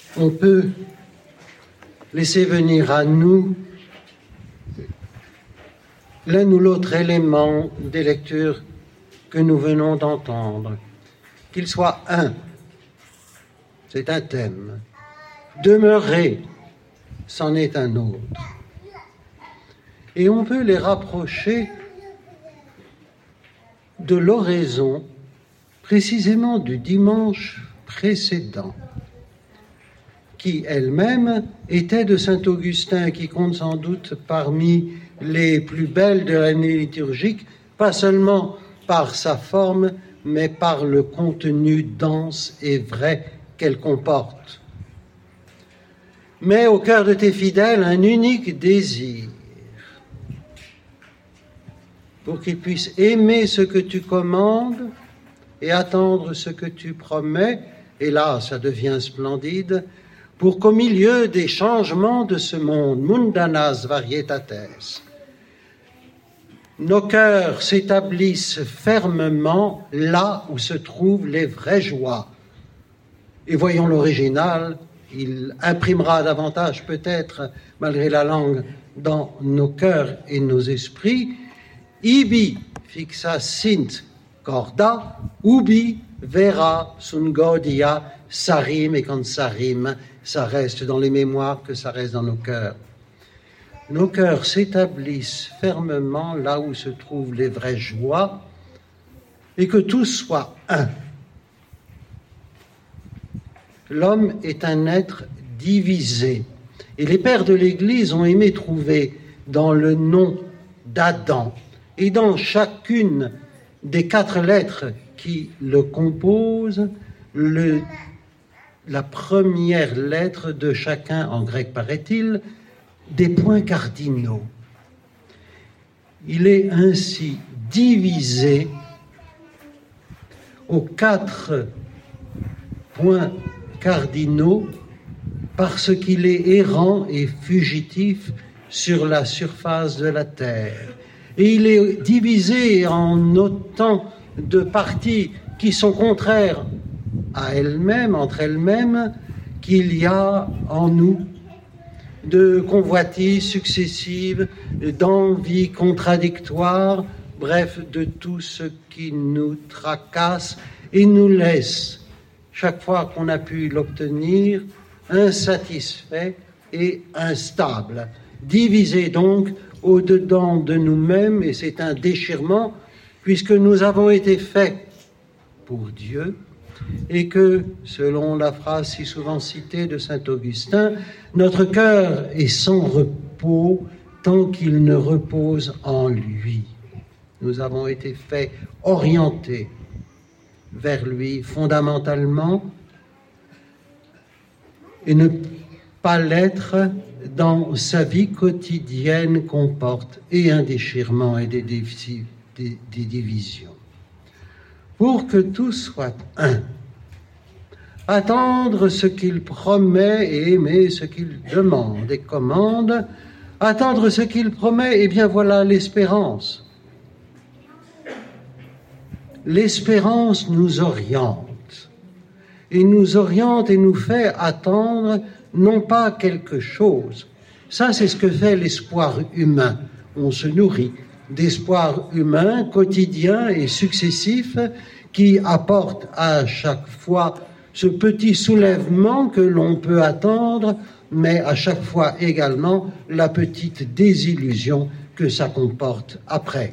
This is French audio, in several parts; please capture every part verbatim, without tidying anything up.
on peut laisser venir à nous l'un ou l'autre élément des lectures que nous venons d'entendre, qu'il soit un, c'est un thème, demeurer, c'en est un autre. Et on peut les rapprocher de l'oraison, précisément du dimanche précédent, qui elle-même était de saint Augustin, qui compte sans doute parmi les plus belles de l'année liturgique, pas seulement par sa forme, mais par le contenu dense et vrai qu'elle comporte. Mets au cœur de tes fidèles un unique désir, pour qu'ils puissent aimer ce que tu commandes et attendre ce que tu promets, et là, ça devient splendide, pour qu'au milieu des changements de ce monde, mundanas varietates, nos cœurs s'établissent fermement là où se trouvent les vraies joies. Et voyons l'original, il imprimera davantage peut-être, malgré la langue, dans nos cœurs et nos esprits. Ibi fixa sint corda, ubi vera sun gaudia sarim, et quand ça rime, ça reste dans les mémoires que ça reste dans nos cœurs. Nos cœurs s'établissent fermement là où se trouvent les vraies joies et que tout soit un. L'homme est un être divisé et les pères de l'Église ont aimé trouver dans le nom d'Adam et dans chacune des quatre lettres qui le composent, le, la première lettre de chacun, en grec paraît-il, des points cardinaux. Il est ainsi divisé aux quatre points cardinaux parce qu'il est errant et fugitif sur la surface de la terre. Et il est divisé en autant de parties qui sont contraires à elles-mêmes, entre elles-mêmes, qu'il y a en nous de convoitises successives, d'envies contradictoires, bref, de tout ce qui nous tracasse et nous laisse, chaque fois qu'on a pu l'obtenir, insatisfaits et instables. Divisés donc au-dedans de nous-mêmes, et c'est un déchirement, puisque nous avons été faits pour Dieu, et que, selon la phrase si souvent citée de saint Augustin, notre cœur est sans repos tant qu'il ne repose en lui. Nous avons été faits orientés vers lui fondamentalement et ne pas l'être dans sa vie quotidienne comporte et un déchirement et des, défi- des, des divisions. Pour que tout soit un, attendre ce qu'il promet et aimer ce qu'il demande et commande, attendre ce qu'il promet, et bien voilà l'espérance. L'espérance nous oriente, et nous oriente et nous fait attendre non pas quelque chose. Ça, c'est ce que fait l'espoir humain. On se nourrit d'espoir humain quotidien et successif qui apporte à chaque fois ce petit soulèvement que l'on peut attendre, mais à chaque fois également la petite désillusion que ça comporte après.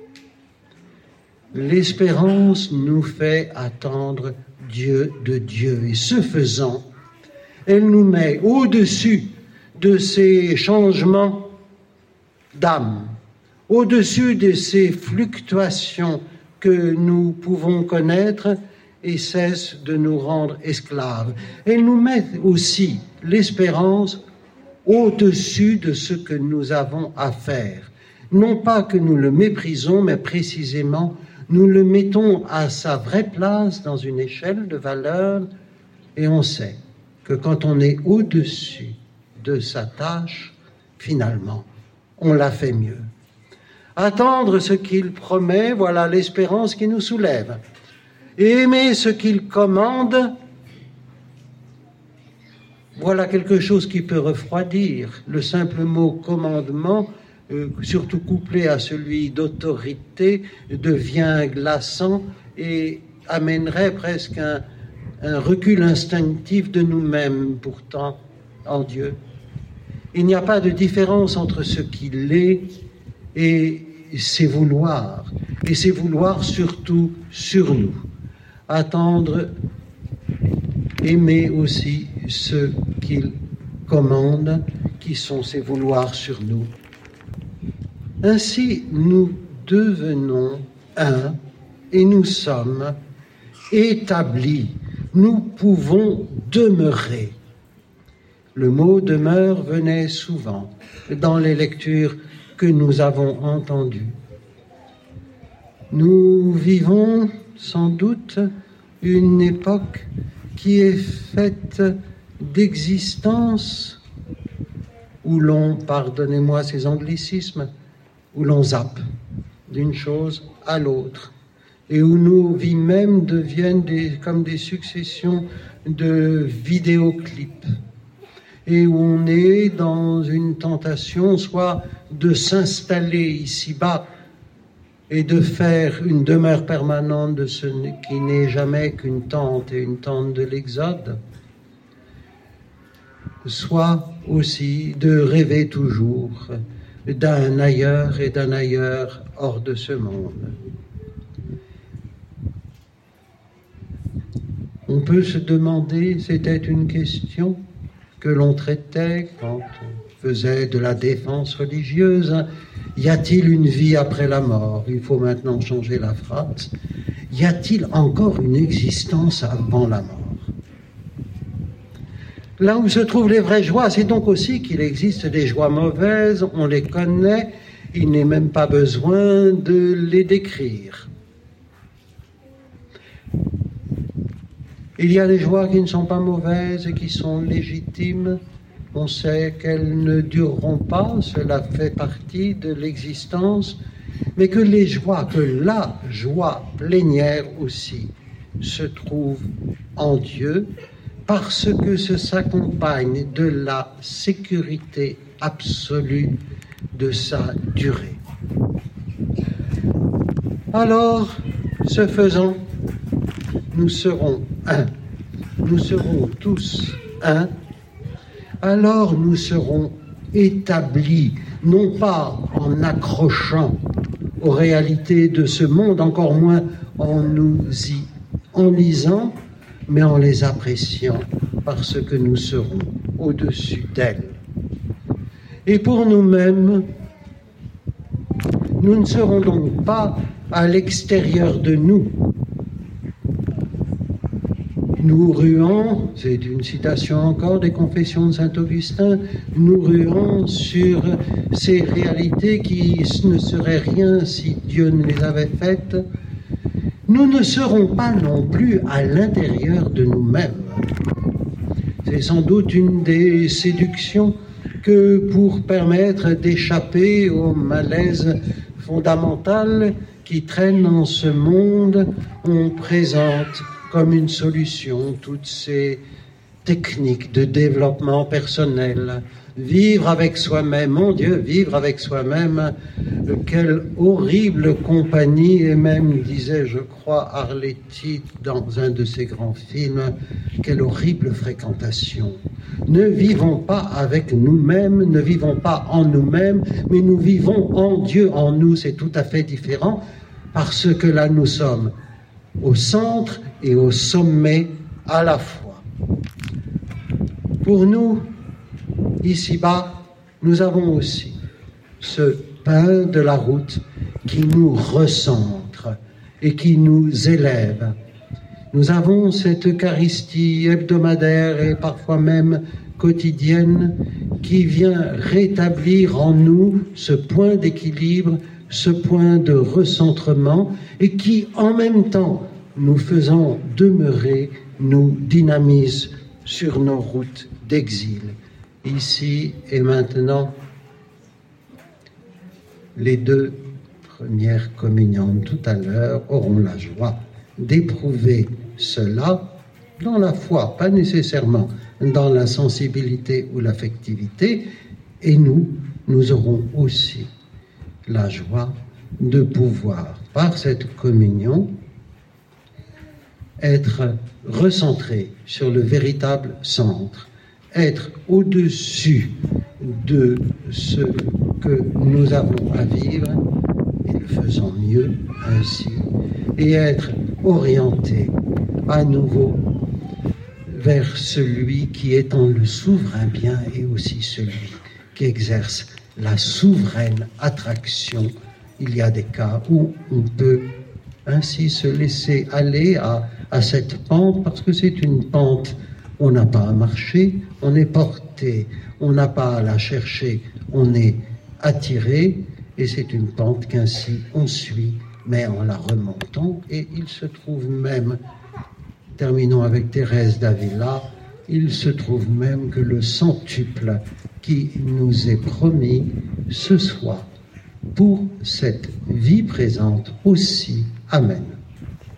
L'espérance nous fait attendre Dieu de Dieu, et ce faisant, elle nous met au-dessus de ces changements d'âme, au-dessus de ces fluctuations que nous pouvons connaître et cesse de nous rendre esclaves. Elle nous met aussi l'espérance au-dessus de ce que nous avons à faire. Non pas que nous le méprisons, mais précisément nous le mettons à sa vraie place dans une échelle de valeur, et on sait que quand on est au-dessus de sa tâche, finalement, on l'a fait mieux. Attendre ce qu'il promet, voilà l'espérance qui nous soulève. Et aimer ce qu'il commande, Voilà quelque chose qui peut refroidir. Le simple mot commandement, euh, surtout couplé à celui d'autorité, devient glaçant et amènerait presque un, un recul instinctif de nous-mêmes, pourtant, en Dieu. Il n'y a pas de différence entre ce qu'il est et ses vouloirs, et ses vouloirs surtout sur nous. Attendre, aimer aussi ce qu'il commande, qui sont ses vouloirs sur nous. Ainsi, nous devenons un et nous sommes établis. Nous pouvons demeurer. Le mot demeure venait souvent dans les lectures que nous avons entendues. Nous vivons sans doute une époque qui est faite d'existence où l'on, pardonnez-moi ces anglicismes, où l'on zappe d'une chose à l'autre et où nos vies mêmes deviennent des, comme des successions de vidéoclips et où on est dans une tentation soit de s'installer ici-bas et de faire une demeure permanente de ce qui n'est jamais qu'une tente et une tente de l'Exode, soit aussi de rêver toujours d'un ailleurs et d'un ailleurs hors de ce monde. On peut se demander, c'était une question que l'on traitait quand on faisait de la défense religieuse, y a-t-il une vie après la mort? Il faut maintenant changer la phrase. Y a-t-il encore une existence avant la mort? Là où se trouvent les vraies joies, c'est donc aussi qu'il existe des joies mauvaises, on les connaît, il n'est même pas besoin de les décrire. Il y a des joies qui ne sont pas mauvaises et qui sont légitimes. On sait qu'elles ne dureront pas, cela fait partie de l'existence, mais que les joies, que la joie plénière aussi, se trouve en Dieu, parce que ce s'accompagne de la sécurité absolue de sa durée. Alors, ce faisant, nous serons un, nous serons tous un, alors nous serons établis, non pas en accrochant aux réalités de ce monde, encore moins en nous y enlisant, mais en les appréciant parce que nous serons au-dessus d'elles. Et pour nous-mêmes, nous ne serons donc pas à l'extérieur de nous. Nous ruons, c'est une citation encore des Confessions de saint Augustin, nous ruons sur ces réalités qui ne seraient rien si Dieu ne les avait faites. Nous ne serons pas non plus à l'intérieur de nous-mêmes. C'est sans doute une des séductions que pour permettre d'échapper au malaise fondamental qui traîne en ce monde, on présente comme une solution toutes ces techniques de développement personnel. Vivre avec soi-même, mon Dieu, vivre avec soi-même, quelle horrible compagnie, et même, disait, je crois, Arletty dans un de ses grands films, quelle horrible fréquentation. Ne vivons pas avec nous-mêmes, ne vivons pas en nous-mêmes, mais nous vivons en Dieu, en nous, c'est tout à fait différent, parce que là, nous sommes au centre et au sommet à la fois. Pour nous, ici-bas, nous avons aussi ce pain de la route qui nous recentre et qui nous élève. Nous avons cette Eucharistie hebdomadaire et parfois même quotidienne qui vient rétablir en nous ce point d'équilibre, ce point de recentrement et qui, en même temps, nous faisant demeurer, nous dynamise sur nos routes d'exil. Ici et maintenant, les deux premières communions tout à l'heure auront la joie d'éprouver cela dans la foi, pas nécessairement dans la sensibilité ou l'affectivité, et nous, nous aurons aussi la joie de pouvoir, par cette communion, être recentré sur le véritable centre, être au-dessus de ce que nous avons à vivre, et le faisant mieux ainsi, et être orienté à nouveau vers celui qui étant le souverain bien et aussi celui qui exerce la souveraine attraction. Il y a des cas où on peut ainsi se laisser aller à, à cette pente, parce que c'est une pente, on n'a pas à marcher, on est porté, on n'a pas à la chercher, on est attiré, et c'est une pente qu'ainsi on suit, mais en la remontant, et il se trouve même, terminons avec Thérèse d'Avila, il se trouve même que le centuple qui nous est promis ce soit pour cette vie présente aussi. Amen.